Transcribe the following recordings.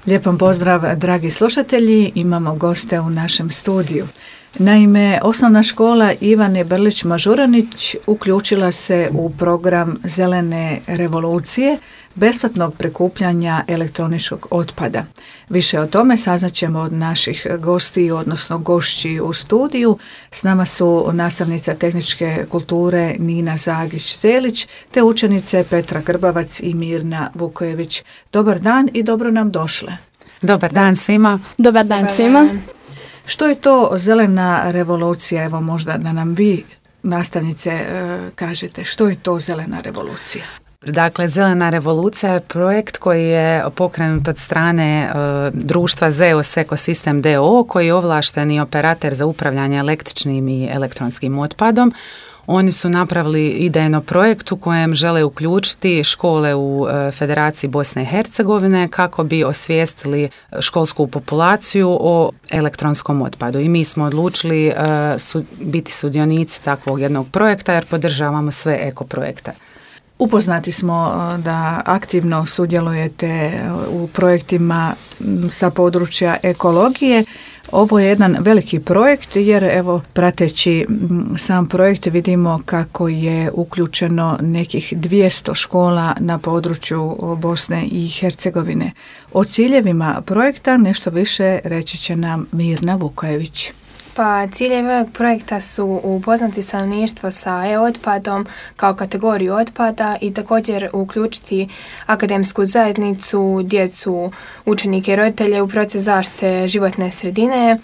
Lijepom pozdrav, dragi slušatelji, imamo goste u našem studiju. Naime, osnovna škola Ivane Brlić-Mažuranić uključila se u program Zelene revolucije, besplatnog prikupljanja elektroničkog otpada. Više o tome saznaćemo od naših gosti, odnosno gošći u studiju. S nama su nastavnica tehničke kulture Nina Zagić-Zelić, te učenice Petra Grbavac i Mirna Vukojević. Dobar dan i dobro nam došle. Dobar dan svima. Dobar dan svima. Što je to zelena revolucija? Evo možda da nam vi, nastavnice, kažete što je to zelena revolucija? Dakle, Zelena revolucija je projekt koji je pokrenut od strane društva ZEOS Ekosistem d.o.o. koji je ovlašteni operater za upravljanje električnim i elektronskim otpadom. Oni su napravili idejno projekt u kojem žele uključiti škole u Federaciji Bosne i Hercegovine kako bi osvijestili školsku populaciju o elektronskom otpadu. I mi smo odlučili biti sudionici takvog jednog projekta jer podržavamo sve ekoprojekte. Upoznati smo da aktivno sudjelujete u projektima sa područja ekologije. Ovo je jedan veliki projekt jer evo prateći sam projekt vidimo kako je uključeno nekih 200 škola na području Bosne i Hercegovine. O ciljevima projekta nešto više reći će nam Mirna Vukojević. Pa ciljevi ovog projekta su upoznati stanovništvo sa e-otpadom kao kategoriju otpada i također uključiti akademsku zajednicu, djecu, učenike i roditelje u proces zaštite životne sredine.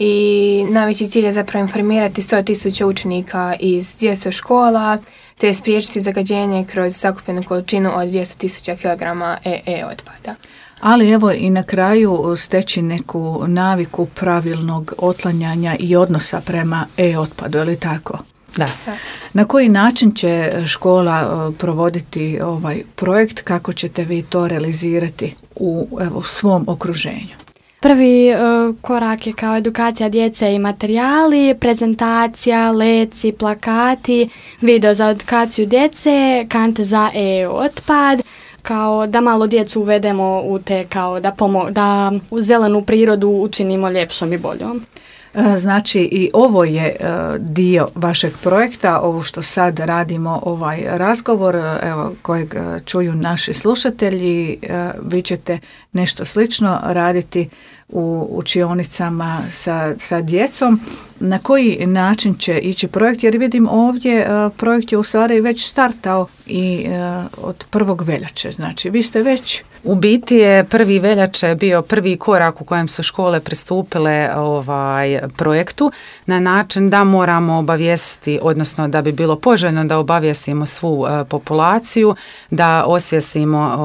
I najveći cilj je zapravo informirati 100.000 učenika iz 200 škola te spriječiti zagađenje kroz sakupljenu količinu od 200.000 kg e-otpada. Ali evo i na kraju steći neku naviku pravilnog otklanjanja i odnosa prema e-otpadu, je li tako? Da. Na koji način će škola provoditi ovaj projekt, kako ćete vi to realizirati u svom okruženju? Prvi korak je kao edukacija djece i materijali, prezentacija, leci, plakati, video za edukaciju djece, kante za e-otpad, kao da malo djecu uvedemo u te, kao da zelenu prirodu učinimo ljepšom i boljom. Znači i ovo je dio vašeg projekta, ovo što sad radimo, ovaj razgovor, evo, kojeg čuju naši slušatelji, vi ćete nešto slično raditi u učionicama sa djecom. Na koji način će ići projekt? Jer vidim ovdje projekt je u stvari već startao i od 1. veljače. Znači vi ste već... U biti je 1. veljače bio prvi korak u kojem su škole pristupile projektu na način da moramo obavijestiti, odnosno da bi bilo poželjno da obavijestimo svu populaciju, da osvijestimo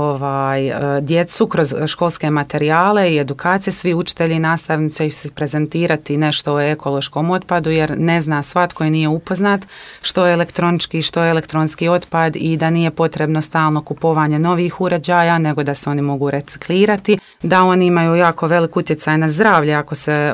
djecu kroz školske materijale i edukacije. Svi učitelji i nastavnici će prezentirati nešto o ekološkom otpadu jer ne zna svatko i nije upoznat što je elektronički, što je elektronski otpad i da nije potrebno stalno kupovanje novih uređaja, nego da se oni mogu reciklirati, da oni imaju jako velik utjecaj na zdravlje ako se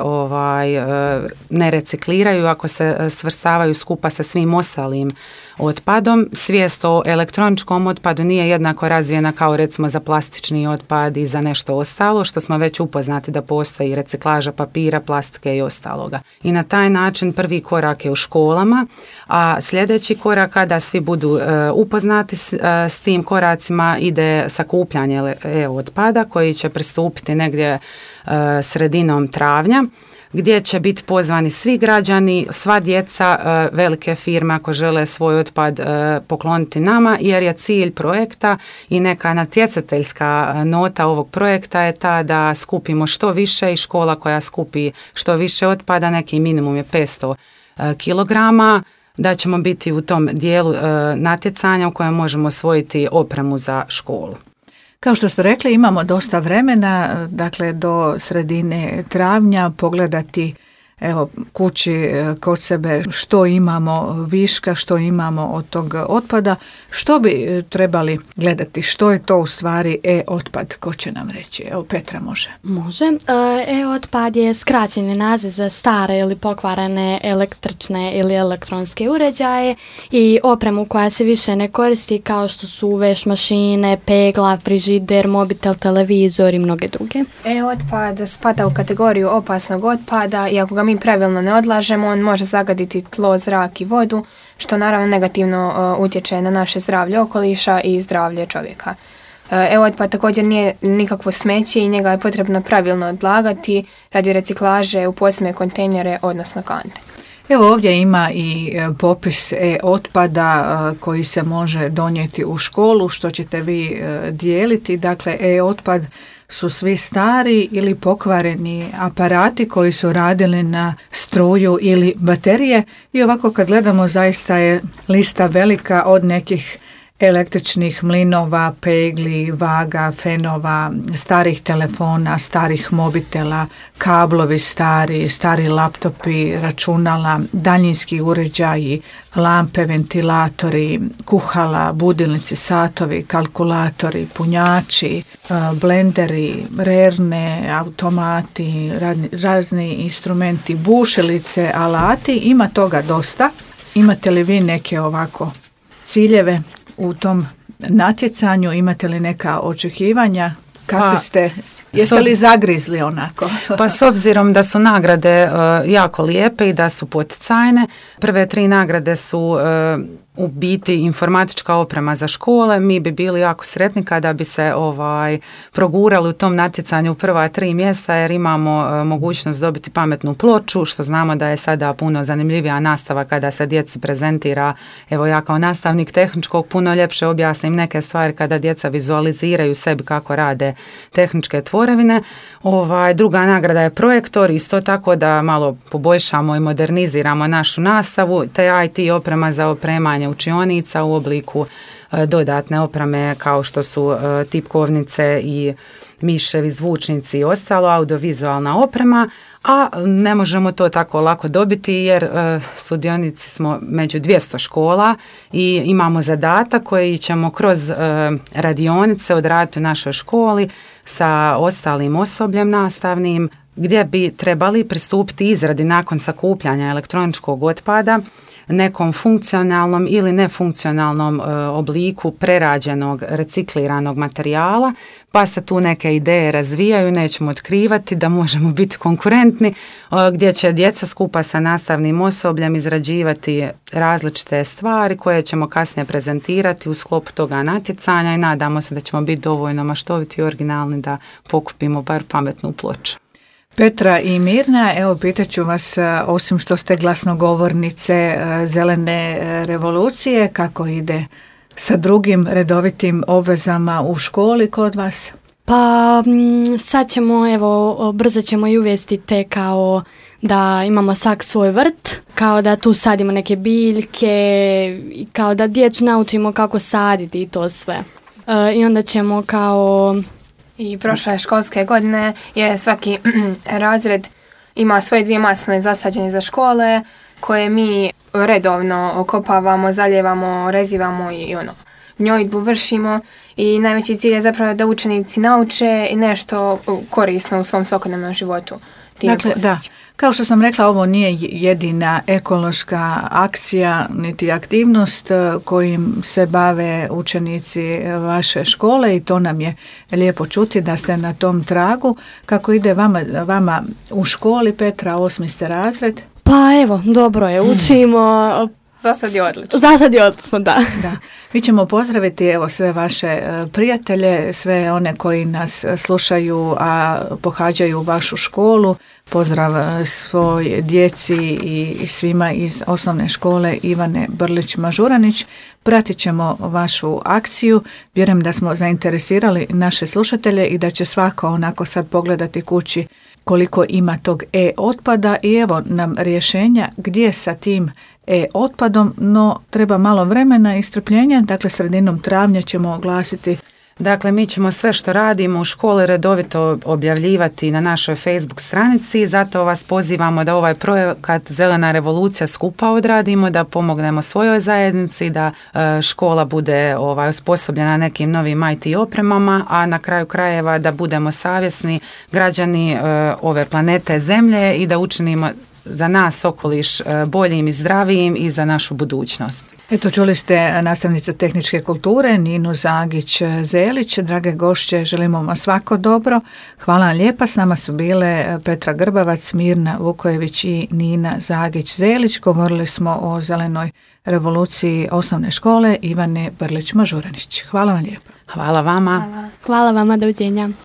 ne recikliraju, ako se svrstavaju skupa sa svim ostalim otpadom. Svijest o elektroničkom otpadu nije jednako razvijena kao recimo za plastični otpad i za nešto ostalo, što smo već upoznati da postoji reciklaža papira, plastike i ostaloga. I na taj način prvi korak je u školama, a sljedeći korak kada svi budu upoznati s tim koracima ide sakupljanje otpada koji će pristupiti negdje sredinom travnja, gdje će biti pozvani svi građani, sva djeca, velike firme ako žele svoj otpad pokloniti nama, jer je cilj projekta i neka natjecateljska nota ovog projekta je ta da skupimo što više i škola koja skupi što više otpada, neki minimum je 500 kilograma, da ćemo biti u tom dijelu natjecanja u kojem možemo osvojiti opremu za školu. Kao što ste rekli, imamo dosta vremena, dakle do sredine travnja pogledati evo kući kod sebe što imamo viška, što imamo od tog otpada, što bi trebali gledati, što je to u stvari e-otpad, ko će nam reći? Evo Petra može. Može. E-otpad je skraćeni naziv za stare ili pokvarene električne ili elektronske uređaje i opremu koja se više ne koristi kao što su veš mašine, pegla, frižider, mobitel, televizor i mnoge druge. E-otpad spada u kategoriju opasnog otpada i ako ga mi pravilno ne odlažemo, on može zagaditi tlo, zrak i vodu, što naravno negativno utječe na naše zdravlje okoliša i zdravlje čovjeka. E-otpad također nije nikakvo smeće i njega je potrebno pravilno odlagati radi reciklaže u posebne kontejnere, odnosno kante. Evo ovdje ima i popis e-otpada koji se može donijeti u školu, što ćete vi dijeliti. Dakle, e-otpad su svi stari ili pokvareni aparati koji su radili na struju ili baterije i ovako kad gledamo zaista je lista velika od nekih električnih mlinova, pegli, vaga, fenova, starih telefona, starih mobitela, kablovi stari laptopi, računala, daljinski uređaji, lampe, ventilatori, kuhala, budilnici, satovi, kalkulatori, punjači, blenderi, rerne, automati, razni instrumenti, bušilice, alati, ima toga dosta. Imate li vi neke ovako ciljeve u tom natjecanju, imate li neka očekivanja? Kako ste, jeste li zagrizli onako? Pa s obzirom da su nagrade jako lijepe i da su poticajne, prve 3 nagrade su u biti informatička oprema za škole, mi bi bili jako sretni kada bi se progurali u tom natjecanju u prva 3 mjesta jer imamo mogućnost dobiti pametnu ploču, što znamo da je sada puno zanimljivija nastava kada se djeci prezentira. Evo ja kao nastavnik tehničkog puno ljepše objasnim neke stvari kada djeca vizualiziraju sebi kako rade tehničke tvorevine. Druga nagrada je projektor, isto tako da malo poboljšamo i moderniziramo našu nastavu, te IT oprema za opremanje učionica u obliku dodatne opreme kao što su tipkovnice i miševi, zvučnici i ostalo, audiovizualna oprema, a ne možemo to tako lako dobiti jer sudionici smo među 200 škola i imamo zadatak koji ćemo kroz radionice odraditi u našoj školi sa ostalim osobljem nastavnim, gdje bi trebali pristupiti izradi nakon sakupljanja elektroničkog otpada nekom funkcionalnom ili nefunkcionalnom obliku prerađenog recikliranog materijala, pa se tu neke ideje razvijaju, nećemo otkrivati da možemo biti konkurentni, gdje će djeca skupa sa nastavnim osobljem izrađivati različite stvari koje ćemo kasnije prezentirati u sklopu toga natjecanja i nadamo se da ćemo biti dovoljno maštoviti i originalni da pokupimo bar pametnu ploču. Petra i Mirna, evo pitaću vas, osim što ste glasnogovornice zelene revolucije, kako ide sa drugim redovitim obvezama u školi kod vas? Pa sad ćemo, brzo ćemo i uvesti te kao da imamo svak svoj vrt, kao da tu sadimo neke biljke, kao da djecu naučimo kako saditi i to sve. I onda ćemo kao... I prošle školske godine je svaki razred ima svoje 2 masline zasađene za škole koje mi redovno okopavamo, zalijevamo, rezivamo i gnojidbu vršimo i najveći cilj je zapravo da učenici nauče nešto korisno u svom svakodnevnom životu. Dakle, da, kao što sam rekla, ovo nije jedina ekološka akcija niti aktivnost kojim se bave učenici vaše škole i to nam je lijepo čuti da ste na tom tragu. Kako ide vama u školi, Petra, 8. ste razred? Pa evo, dobro je, učimo... Za sad je odlično. Za sad je odlično, da. Mi ćemo pozdraviti sve vaše prijatelje, sve one koji nas slušaju, a pohađaju vašu školu. Pozdrav svoj djeci i svima iz osnovne škole Ivane Brlić-Mažuranić. Pratit ćemo vašu akciju. Vjerujem da smo zainteresirali naše slušatelje i da će svako onako sad pogledati kući koliko ima tog e-otpada i evo nam rješenja gdje sa tim e-otpadom, no treba malo vremena i strpljenja, dakle sredinom travnja ćemo oglasiti Dakle, mi ćemo sve što radimo u školi redovito objavljivati na našoj Facebook stranici, zato vas pozivamo da ovaj projekat Zelena revolucija skupa odradimo, da pomognemo svojoj zajednici, da škola bude osposobljena nekim novim IT opremama, a na kraju krajeva da budemo savjesni građani ove planete Zemlje i da učinimo za nas okoliš boljim i zdravijim i za našu budućnost. Eto, čuli ste nastavnicu tehničke kulture Ninu Zagić-Zelić. Drage gošće, želimo vam svako dobro. Hvala vam lijepa. S nama su bile Petra Grbavac, Mirna Vukojević i Nina Zagić-Zelić. Govorili smo o zelenoj revoluciji osnovne škole Ivane Brlić-Mažuranić. Hvala vam lijepa. Hvala vama. Hvala vama, doviđenja.